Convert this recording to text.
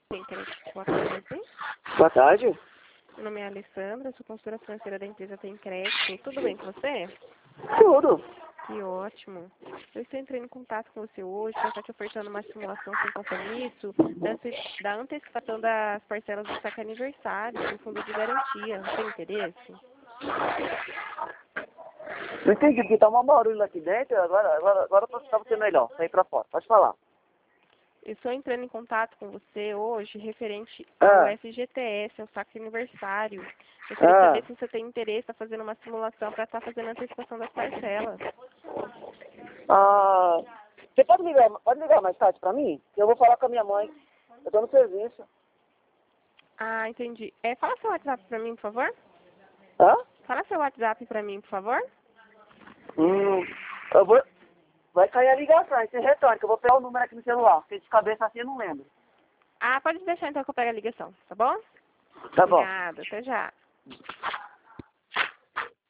Tem crédito. Boa tarde. Boa tarde. Meu nome é Alessandra, sou consultora financeira da empresa Tem Crédito. Tudo bem com você? Tudo. Que ótimo. Eu estou entrando em contato com você hoje para estar te ofertando uma simulação sem compromisso da antecipação das parcelas do saque aniversário, do fundo de garantia. Tem interesse? Não entendi, porque tá um barulho aqui dentro, agora tá você melhor, sair pra fora. Pode falar. Eu estou entrando em contato com você hoje referente ao FGTS, ao saque aniversário. Eu queria saber se você tem interesse em fazer uma simulação para estar fazendo a antecipação das parcelas. Você pode ligar mais tarde pra mim? Eu vou falar com a minha mãe. Eu tô no serviço. Ah, entendi. Fala seu WhatsApp para mim, por favor. Hã? Fala seu WhatsApp para mim, por favor. Eu vou... Vai cair a ligação, aí você retorna, que eu vou pegar o número aqui no celular. Porque de cabeça assim eu não lembro. Ah, pode deixar então que eu pego a ligação, tá bom? Tá bom. Obrigada, até já.